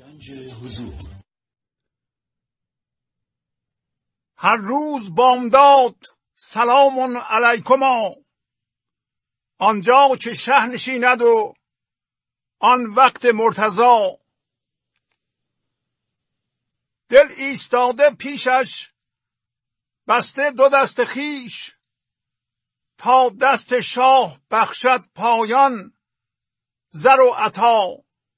گنج حضور. هر روز بامداد سلام علیکما، آنجا که شه نشیند و آن وقت مرتضا. دل ایستاده پیشش بسته دو دست خویش، تا دست شاه بخشد پایان زر و عطا.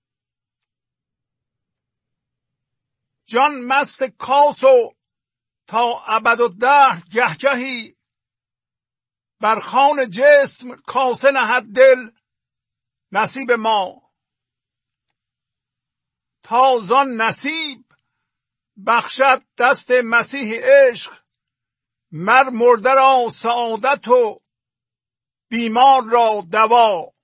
جان مست کاس و تا ابدالدهر گهگهی، بر خوان جسم کاسه نهد دل نصیب ما. تا زان نصیب بخشد دست مسیح عشق، مر مرده را سعادت و بیمار را دوا.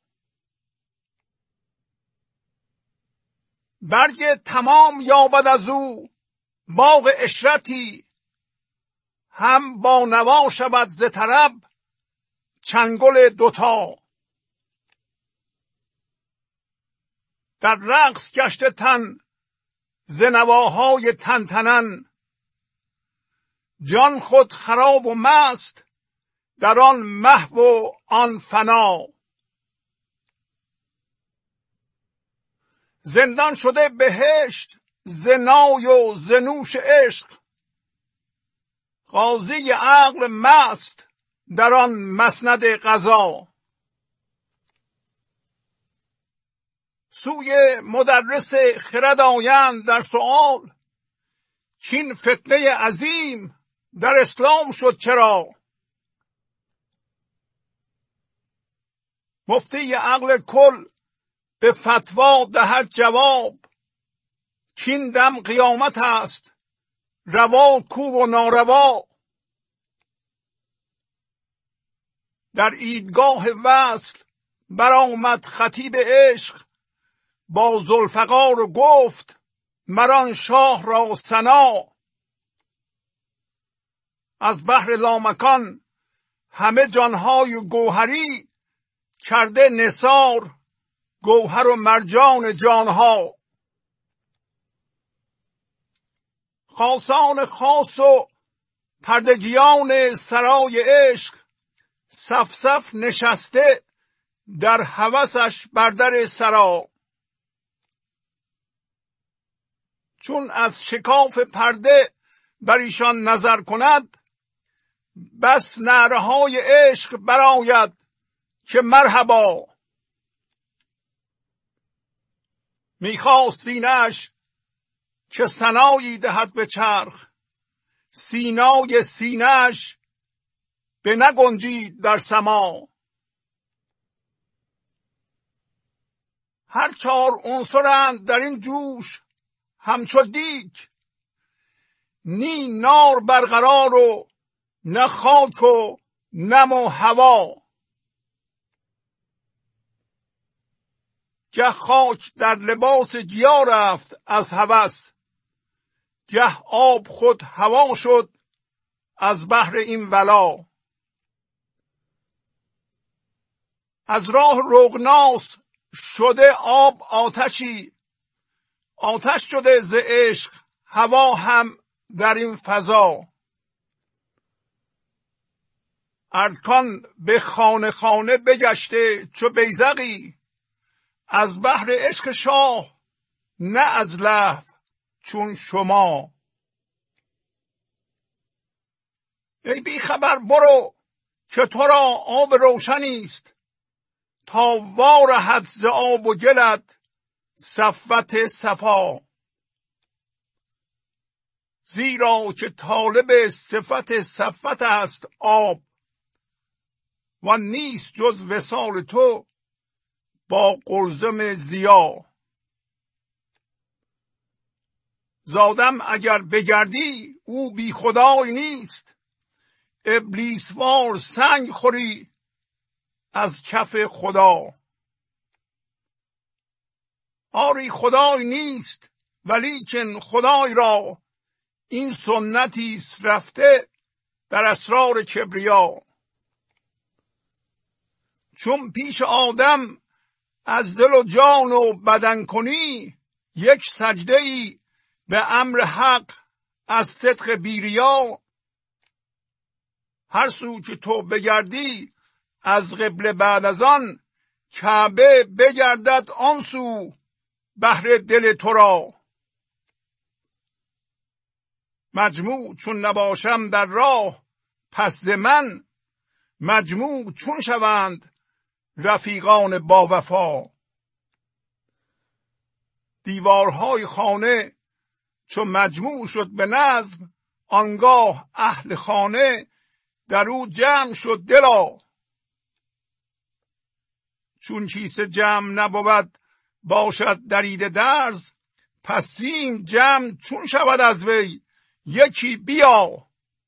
برگ تمام یابد از او باغ عشرتی، هم با نوا شود ز طرب چنگل دوتا. در رقص گشته تن ز نواهای تنتنن، جان خود خراب و مست در آن محو و آن فنا. زندان شده بهشت ز نای و ز نوش عشق، قاضی عقل مست در آن مسند قضا. سوی مدرس خرد آیند در سؤال، کین فتنه عظیم در اسلام شد چرا. مفتی عقل کل به فتوا دهد جواب، کین دم قیامت است روا کو و ناروا. در عیدگاه وصل برآمد خطیب عشق، با ذوالفقار و گفت مران شاه را ثنا. از بحر لامکان همه جانهای گوهری، کرده نثار گوهر و مرجان جانها. خاصان خاص و پردگیان سرای عشق، صف صف نشسته در هوسش بر در سرا. چون از شکاف پرده بر ایشان نظر کند، بس نعره های عشق برآید که مرحبا. میخواست سینه‌اش که ثنایی دهد به چرخ، سینای سینه‌اش به نگنجید در سما. هر چار عنصرند در این جوش همچو دیگ، نی نار برقرار و نه خاک و نم و هوا. گه خاک در لباس گیا رفت از هوس، گه آب خود هوا شد از بحر این ولا. از راه رغناس شده آب آتشی، آتش شده ز عشق هوا هم در این فضا. ارکان به خانه خانه بگشته چو بیذقی، از بحر عشق شاه نه از لهو چون شما. ای بی خبر برو که تو را آب روشنی است، تا وارهد ز آب و گلت صفوت صفا. زیرا که طالب صفت صفوت است آب، و نیست جز وصال تو با قلزم ضیا. زادم اگر بگردی او بی خدای نیست، ابلیس وار سنگ خوری از کف خدا. آری خدای نیست ولیکن خدای را، این سنتی است رفته در اسرار کبریا. چون پیش آدم از دل و جان و بدن کنی، یک سجده‌ای به امر حق از صدق بیریا. هر سو که تو بگردی از قبله بعد از آن، کعبه بگردد آن سو بهر دل تو را. مجموع چون نباشم در راه، پس ز من مجموع چون شوند رفیقان با وفا. دیوارهای خانه چون مجموع شد به نظم، آنگاه اهل خانه در او جمع شد دلا. چون کیسه جمع نبود باشد دریده درز، پس سیم جمع چون شود از وی یکی بیا.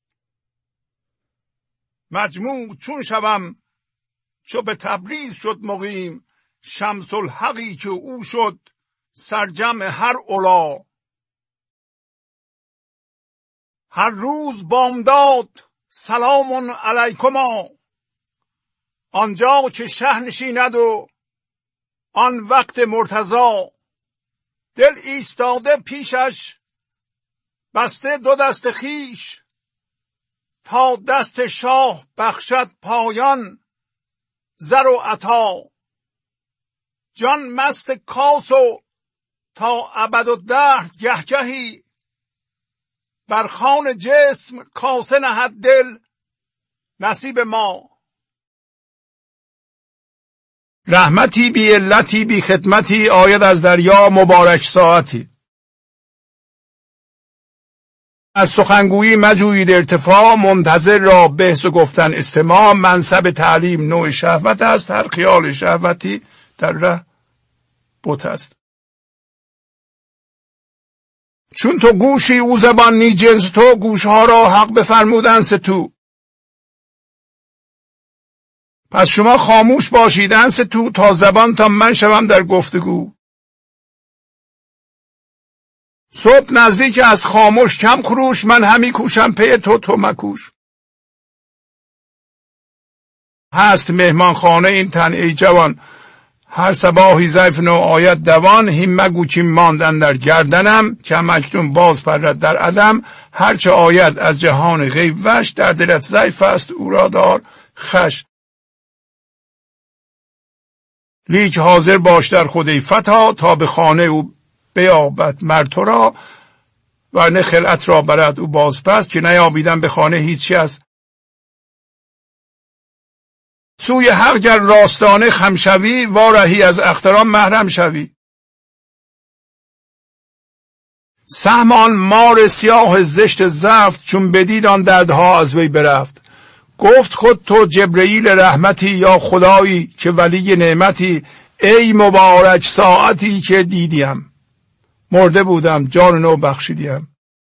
مجموع چون شوم چو به تبریز شد مقیم، شمس الحقی که او شد سرجم هر علا. هر روز بامداد سلام علیکما، آنجا که شه نشیند و آن وقت مرتضی. دل ایستاده پیشش بسته دو دست خیش، تا دست شاه بخشد پایان زر و عطا. جان مست کاس و تا ابدالدهر گهگهی، بر خوان جسم کاسه نهد دل نصیب ما. رحمتی بی علتی بی خدمتی، آید از دریا مبارک ساعتی. از سخنگویی مجویید ارتفاع، منتظر را بحث و گفتن استماع. منصب تعلیم نوع شهوت است، هر خیال شهوتی در ره بت است. چون تو گوشی او زبان نی جنس تو، گوشها را حق بفرمودن ستو. پس شما خاموش باشیدن ستو، تا زبان تا من شوم در گفتگو. صبح نزدیک از خاموش کم خروش، من همی کوشم پی تو مکوش. هست مهمان خانه این تن ای جوان، هر صباحی ضیف نو آید دوان. هیم مگو چیم ماندن در گردنم، کم اکنون باز پرد در عدم. هرچه آید از جهان غیب وش، در دلت ضیف است او را دار خش. لیک حاضر باش در خود ای فتا، تا به خانه او بیابد مرد تو را. ورنه خلعت را برد او باز پس، که نیابیدن به خانه هیچی است. سوی حق گر راستانه خم شوی، وارهی از اختران محرم شوی. سهم آن مار سیاه زشت زفت، چون بدید آن دردها از وی برفت. گفت خود تو جبرئیل رحمتی، یا خدایی که ولی نعمتی. ای مبارک ساعتی که دیدیم، مرده بودم جان نو بخشیدیم.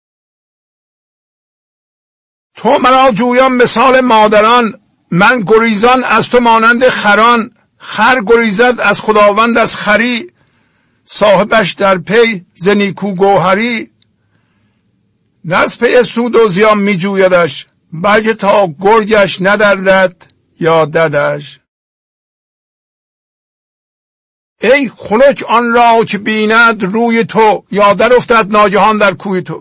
تو مرا جویان مثال مادران، من گریزان از تو مانند خران. خر گریزد از خداوند از خری، صاحبش در پی ز نیکو گوهری. نه از پی سود و زیان می جویدش، بلکه تا گرگش ندرد یا ددش. ای خنک آن را که بیند روی تو، یا در افتد ناگهان در کوی تو.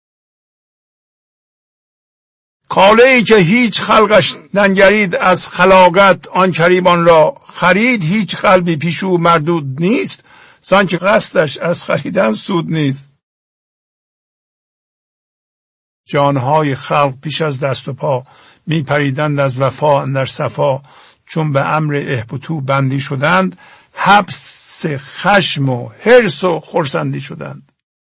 کاله ای که هیچ خلقش ننگرید از خلاقت، آن کریم آن را خرید. هیچ قلبی پیش او مردود نیست، زان که قصدش از خریدن سود نیست. جانهای خلق پیش از دست و پا، می پریدند از وفا اندر صفا. چون به امر اهبطوا بندی شدند، حبس خشم و حرص و خرسندی شدند.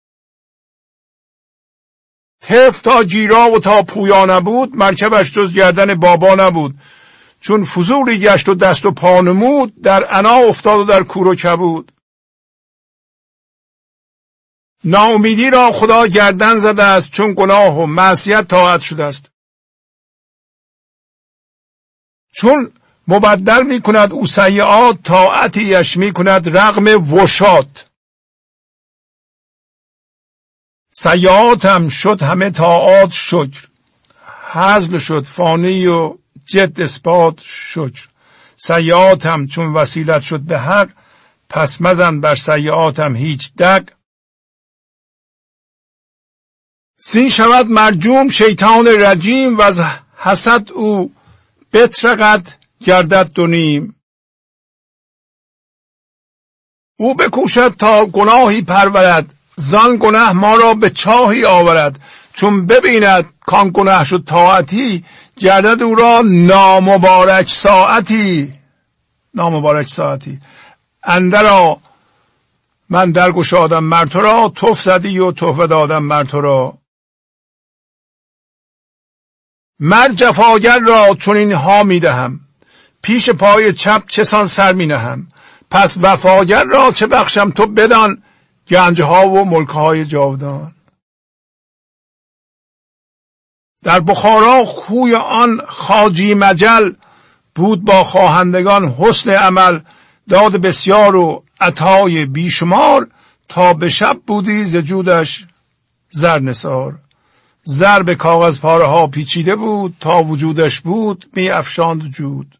طرف تا جیرا و تا پویا نبود، مرکبش جز گردن بابا نبود. چون فضولی گشت و دست و پا نمود، در عنا افتاد و در کور و کبود. ناامیدی را خدا گردن زده است، چون گناه و معصیت طاعت شده است. چون مبدل می کند او سیئات، طاعتیش می کند رغم وشات. سیئاتم شد همه طاعات شکر، هزل شد فانی و جد اثبات شکر. سیئاتم چون وسیلت شد به حق، پس مزن بر سیئاتم هیچ دق. زین شود مرجوم شیطان رجیم و از حسد او بترقد گردد دو نیم. او بکوشد تا گناهی پرورد، زان گناه ما را به چاهی آورد. چون ببیند کان گناه شد طاعتی، گردد او را نامبارک ساعتی. نامبارک ساعتی. اندرا من درگشادم مر تو را، تف زدی و تحفه دادم مر تو را. مر جفاگر را چون اینها می دهم، پیش پای چپ چسان سر می نهم. پس وفاگر را چه بخشم تو بدان، گنجها و ملکهای جاودان. در بخارا خوی آن خواجی مجل، بود با خواهندگان حسن عمل. داد بسیار و عطای بیشمار، تا به شب بودی ز جودش زر نثار. زر به کاغذ پاره ها پیچیده بود، تا وجودش بود می افشاند جود.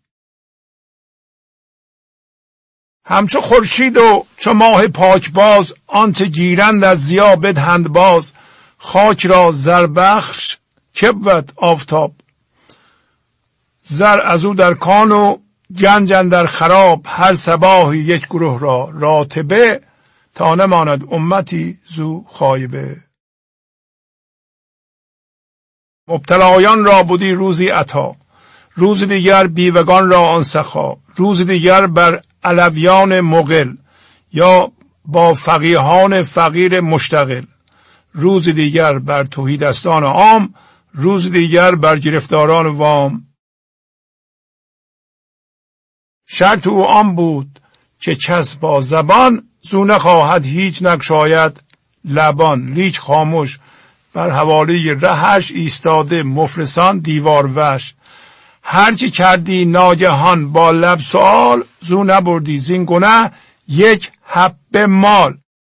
همچو خورشید و چو ماه پاک باز، آنچه گیرند از ضیا بدهند باز. خاک را زر بخش که بود آفتاب، زر از او در کان و گنج اندر خراب. هر صباحی یک گروه را راتبه، تا نماند امتی زو خایبه. مبتلایان را بودی روزی عطا، روز دیگر بیوگان را آن سخا. روز دیگر بر علویان مغل، یا با فقیهان فقیر مشتغل. روز دیگر بر تهیدستان عام، روز دیگر بر گرفتاران وام. شرط او آن بود که کس با زبان، زو نخواهد هیچ نگشاید لبان. لیک خاموش بر حوالی رهش، ایستاده مفلسان دیوار وش. هرچی کردی ناگهان با لب سؤال، زو نبردی زین گناه یک حبه مال.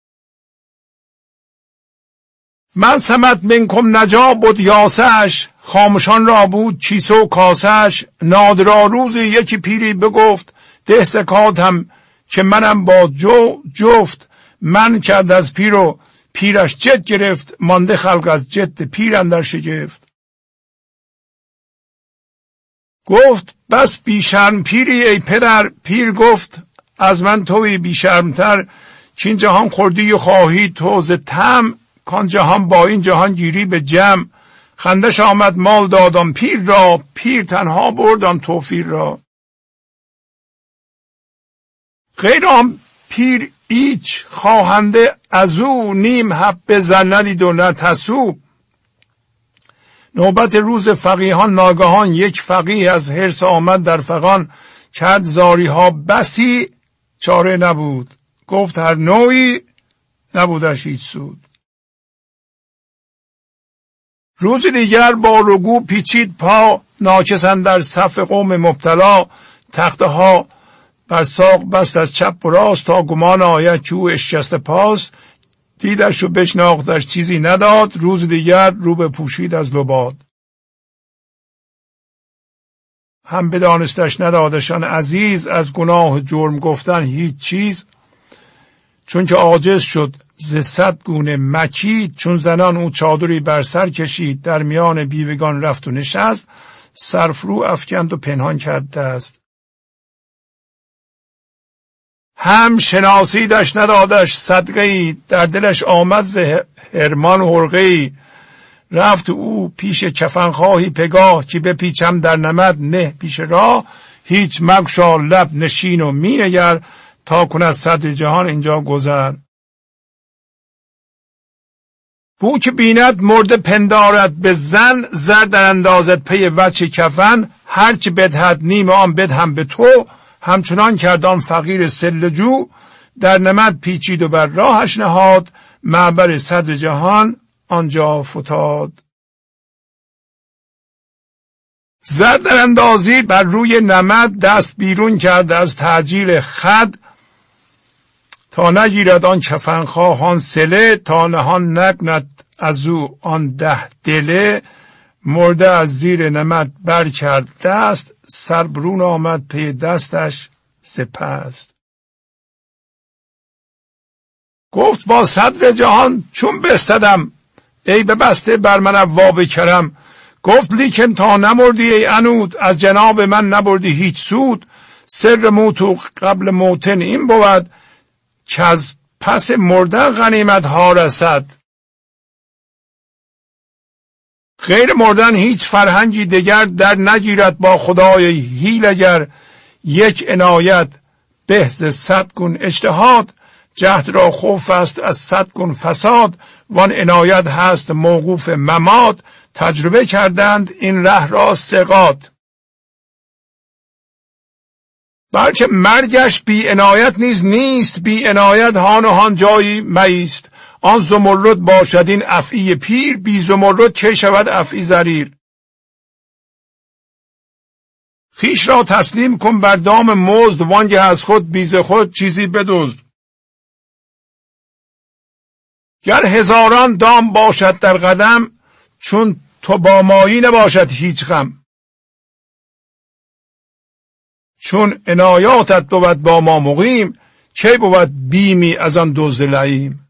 من سمت منکم نجا بود یاسش، خاموشان را بود چیسه و کاسش. نادرا روزی یکی پیری بگفت، ده زکاتم که منم با جفت. من کرد از پیر و پیرش جد گرفت، مانده خلق از جد پیر اندر شگفت. گفت بس بیشرم پیری ای پدر. پیر گفت از من توی بیشرمتر، چین جهان خوردی و خواهی تو ز طمع. کان جهان با این جهان گیری به جمع. خندش آمد مال دادم پیر را، پیر تنها بردم توفیر را. غیر آن پیر ایچ خواهنده از او، نیم حبه زر ندید و نه تسو. نوبت روز فقیهان ناگهان، یک فقیه از حرص آمد در فغان. کرد زاری ها بسی چاره نبود، گفت هر نوعی نبودش هیچ سود. روز دیگر با رکوع پیچید پا، ناکس اندر صف قوم مبتلا. تخته ها بر ساق بست از چپ و راست، تا گمان آید که او اشکسته پاست. دیدش و بشناختش چیزی نداد، روز دیگر رو به پوشید از لباد. هم بدانستش ندادشان عزیز، از گناه جرم گفتن هیچ چیز. چون که عاجز شد ز 100 گونه مکید، چون زنان او چادری بر سر کشید. در میان بیوگان رفت و نشست، سرفرو افکند و پنهان کرد دست. هم شناسیدش ندادش صدقه‌ای، در دلش آمد ز حرمان حرقه‌ای. رفت او پیش کفنخواهی پگاه، چی بپیچم در نمد نه پیش راه. هیچ مگشا لب نشین و می نگر، تا کن از صدر جهان اینجا گذر. بو که بیند مرده پندارد به زن، زر در اندازت پی وجه کفن. هرچی بدهد نیم آن بدهم به تو، همچنان کردان فقیر سلجو. در نمد پیچید و بر راهش نهاد، معبر صدر جهان آنجا فتاد. زر در اندازید بر روی نمد، دست بیرون کرد از تعجیل خد. تا نگیرد آن کفنخواهان سله، تا نهان نکند از او آن 10 دله. مرده از زیر نمد بر کرد دست، سر برون آمد پی دستش سپست. گفت با صدر جهان چون بستدم، ای ببسته بر من ابواب کرم. گفت لیکن تا نمردی ای عنود، از جناب من نبردی هیچ سود. سر موتو قبل موتن این بود، که از پس مردن غنیمت ها رسد. غیر مردن هیچ فرهنگی دگر در نگیرد با خدای حیلگر. یک عنایت به ز 100 گون اجتهاد، جهد را خوف است از 100 گون فساد. وان عنایت هست موقوف ممات، تجربه کردند این ره را ثقات. بلکه مرگش بی عنایت نیز نیست، بی عنایت هان و هان جایی مایست. آن زمرد باشد این افعی پیر، بی زمرد چه شود افعی زریر. خیش را تسلیم کن بر دام مزد، وانگه از خود بیز خود چیزی بدزد. گر هزاران دام باشد در قدم، چون تو با مایی نباشد هیچ غم. چون عنایاتت بود با ما مقیم، چه بود بیمی از آن دزد لئیم.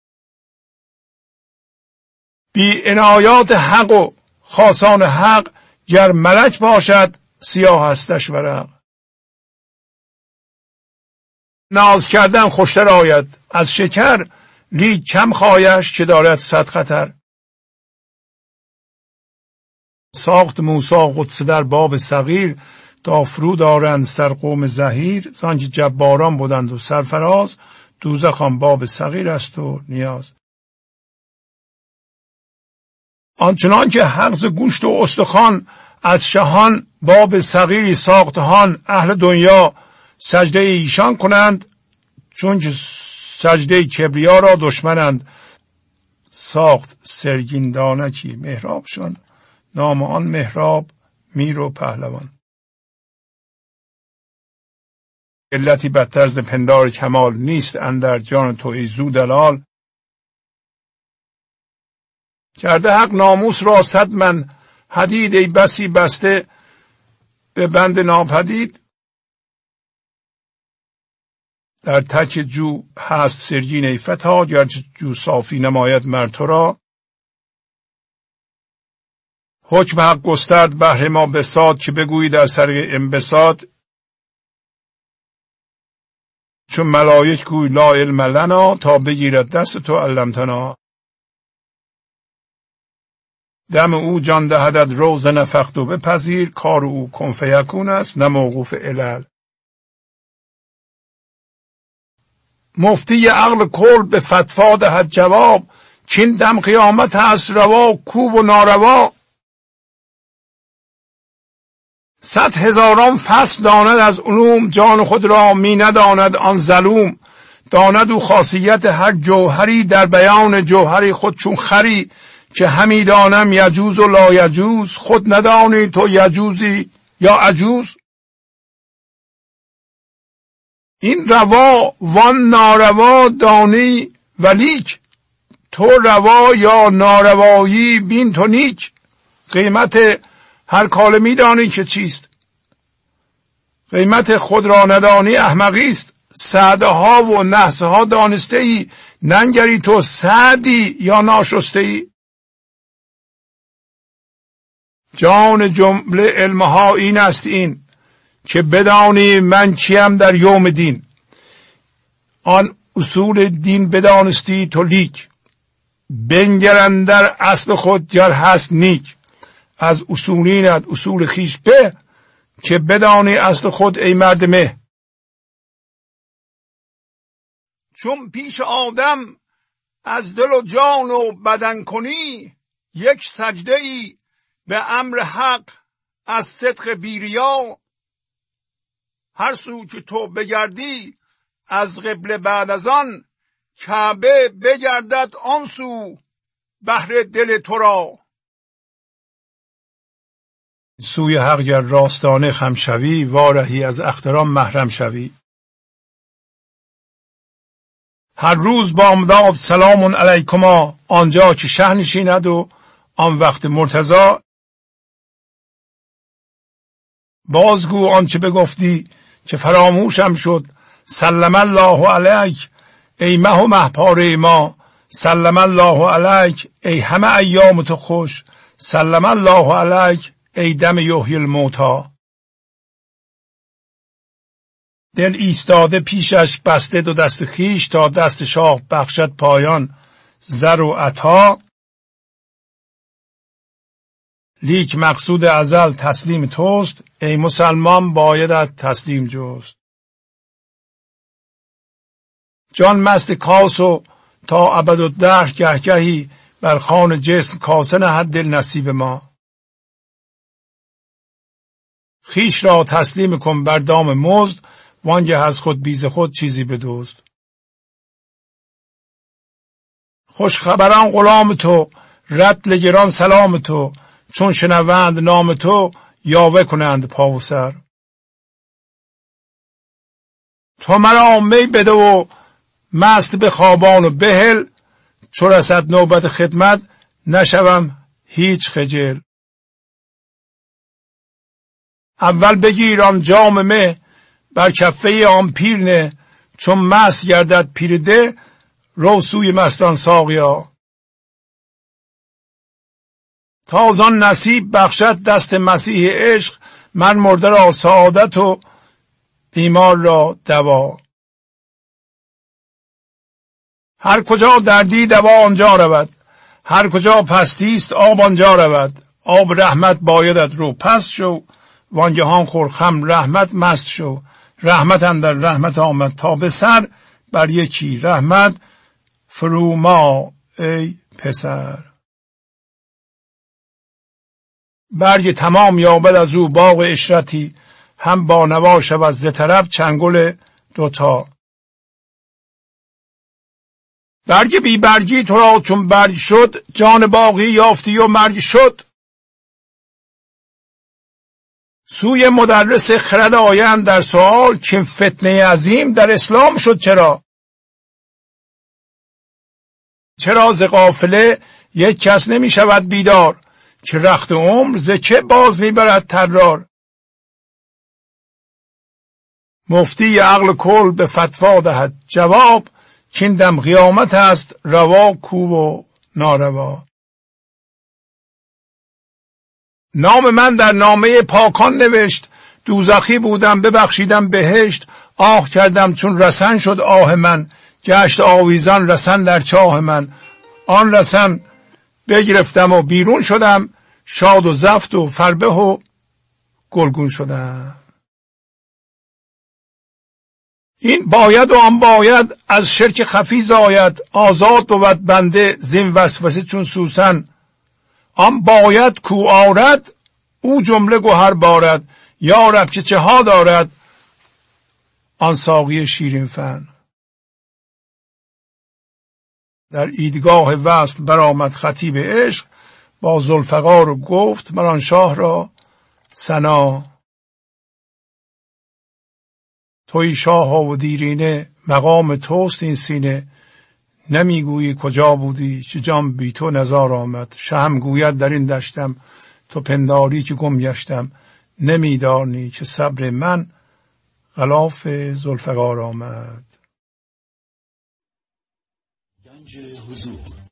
بی عنایات حق و خاصان حق، گر ملک باشد سیاه هستش ورق. ناز کردن خوشتر آید از شکر، لیک کم خایش که دارد 100 خطر. ساخت موسی قدس در باب صغیر، تا فرو دارند سر قوم زحیر. زانکه جباران بودند و سرفراز، دوزخ آن باب صغیر است و نیاز. آنچنان که حغز گوشت و استخوان، از شهان باب صغیری ساختهان. اهل دنیا سجده ایشان کنند، چون که سجده کبریا را دشمنند. ساخت سرگین دانکی محرابشان، نام آن محراب میر و پهلوان. علتی بدتر ز پندار کمال، نیست اندر جان تو ای زو دلال. کرده حق ناموس را 100 من حدید، ای بسی بسته به بند ناپدید. در تک جو هست سرگین ای فتا، گرچه جو صافی نماید مر تو را. حکم حق گسترد بهر ما بساط، که بگویی در سر انبساط. چون ملائک گوی لا علم لنا، تا بگیرد دست تو علمتنا. دم او جان دهدت روز نفخت و بپذیر، کار او کن فیکون است نه موقوف علل. مفتی عقل کل به فتوا دهد جواب، چین دم قیامت هست روا کوب و ناروا. 100,000 فصل داند از علوم، جان خود را می نداند آن ظلوم. داند او خاصیت هر جوهری، در بیان جوهری خود چون خری. که همی دانم یجوز و لا یجوز، خود ندانی تو یجوزی یا عجوز. این روا وان ناروا دانی، ولیک تو روا یا ناروایی بین تو نیک. قیمت هر کاله می دانی که چیست، قیمت خود را ندانی احمقی است. سعده ها و نحسه ها دانسته ای، ننگری تو سعدی یا ناشسته ای. جان جمله علمها این است این، که بدانی من چیم در یوم دین. آن اصول دین بدانستی تو لیک، بنگرن در اصل خود گر هست نیک. از اصولینت اصول خیش به، که بدانی اصل خود ای مرد مه. چون پیش آدم از دل و جان و بدن کنی، یک سجده ای به امر حق از صدق بیریا. هر سو که تو بگردی از قبله، بعد از آن کعبه بگردد آن سو بهر دل تو را. سوی حق گر راستانه خم شوی، وارهی از اختران محرم شوی. هر روز بامداد سلام علیکما، آنجا که شه نشیند و آن وقت مرتضی. بازگو آنچه بگفتی که فراموشم شد، سلم الله علیک ای مه و مهپاره ما. سلم الله علیک ای همه ایام تو خوش، سلم الله علیک ای دم یحیی الموتی. دل ایستاده پیشش بسته دو دست خیش، تا دست شاه بخشد پایان زر و عطا. لیک مقصود ازل تسلیم توست، ای مسلمان بایدت تسلیم جست. جان مست کاس و تا ابدالدهر گهگهی، بر خوان جسم کاسه نهد دل نصیب ما. خیش را تسلیم کن بر دام مزد، وانگه از خود بیز خود چیزی بدزد. خوش خبران غلام تو، رطل گران سلام تو، چون شنوند نام تو یاوه کنند پا و سر. تو مرا می بده و مست به خوابان و بهل، چو رسد نوبت خدمت نشوم هیچ خجل. اول بگیر آن جام می بر کفه آن پیر نه، چون مست گردد پیر ده رو سوی مستان ساقیا. تازان نصیب بخشد دست مسیح عشق، من مرده را سعادت و بیمار را دوا. هر کجا دردی دوا آنجا رود، هر کجا پستی است آب آنجا رود. آب رحمت بایدت رو پست شو، وانگهان خور خمر رحمت مست شو. رحمت اندر رحمت آمد تا به سر، بر یکی رحمت فروما ای پسر. برگ تمام یابد از او باغ عشرتی، هم با نوا شود ز طرب چنگل دوتا. برگ بی برگی تو را چون برگ شد، جان باقی یافتی و مرگ شد. سوی مدرس خرد آیند در سوال، چین فتنه عظیم در اسلام شد چرا؟ چرا ز غافله یک کس نمی شود بیدار، که رخت عمر ز چه باز می برد طرار. مفتی عقل کل به فتوا دهد جواب، چین دم قیامت است روا کو و ناروا. نام من در نامه پاکان نوشت، دوزخی بودم ببخشیدم بهشت. آه کردم چون رسن شد آه من، گشت آویزان رسن در چاه من. آن رسن بگرفتم و بیرون شدم، شاد و زفت و فربه و گلگون شدم. این باید و آن باید از شرک خفی زاید، آزاد بود بنده زین وسوسه چون سوسن. آن باید کو آرد او جمله گوهر بارد، یا رب چه ها دارد آن ساقی شیرین فن. در ایدگاه وصل برآمد خطیب عشق، با ذوالفقار و گفت مر آن شاه را ثنا. توی شاه و دیرینه مقام توست این سینه، نمیگویی کجا بودی چه جان بی تو نزار آمد. شهم گوید در این دشتم تو پنداری که گم گشتم، نمیدانی که صبر من غلاف ذوالفقار آمد. گنج حضور